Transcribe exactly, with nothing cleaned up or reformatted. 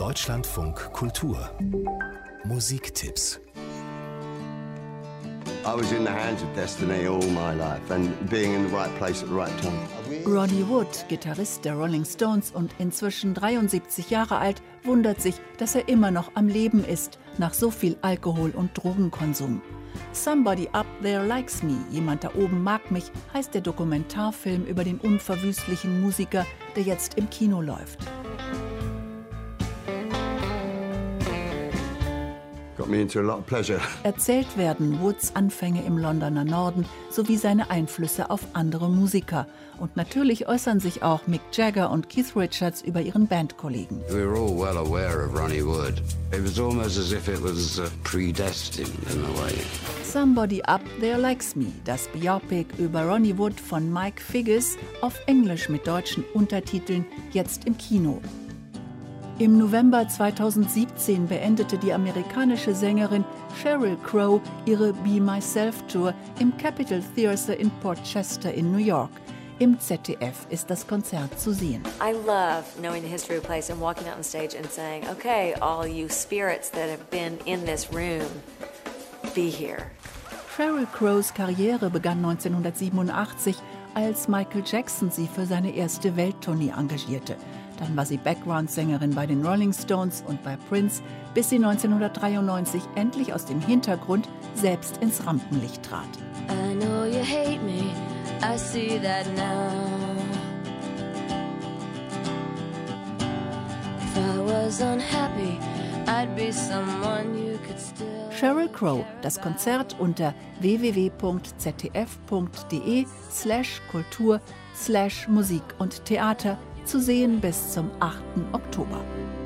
Deutschlandfunk Kultur Musiktipps. I was in the hands of destiny all my life and being in the right place at the right time. Ronnie Wood, Gitarrist der Rolling Stones und inzwischen dreiundsiebzig Jahre alt, wundert sich, dass er immer noch am Leben ist, nach so viel Alkohol- und Drogenkonsum. Somebody Up There Likes Me, jemand da oben mag mich, heißt der Dokumentarfilm über den unverwüstlichen Musiker, der jetzt im Kino läuft. Got me into a lot of pleasure. Erzählt werden Woods Anfänge im Londoner Norden sowie seine Einflüsse auf andere Musiker. Und natürlich äußern sich auch Mick Jagger und Keith Richards über ihren Bandkollegen. We were all well aware of Ronnie Wood. It was almost as if it was uh, predestined in a way. Somebody Up There Likes Me, das Biopic über Ronnie Wood von Mike Figgis, auf Englisch mit deutschen Untertiteln, jetzt im Kino. Im November zweitausendsiebzehn beendete die amerikanische Sängerin Sheryl Crow ihre Be Myself Tour im Capitol Theatre in Port Chester in New York. Im Z D F ist das Konzert zu sehen. I love knowing the history of a place and walking out on stage and saying, okay, all you spirits that have been in this room, be here. Sheryl Crows Karriere begann neunzehnhundertsiebenundachtzig, als Michael Jackson sie für seine erste Welttournee engagierte. Dann war sie Background-Sängerin bei den Rolling Stones und bei Prince, bis sie neunzehnhundertdreiundneunzig endlich aus dem Hintergrund selbst ins Rampenlicht trat. I know you hate me, I see that now. If I was unhappy, I'd be someone you could still... Sheryl Crow, das Konzert unter w w w punkt z d f punkt d e slash kultur slash Musik und Theater, zu sehen bis zum achten Oktober.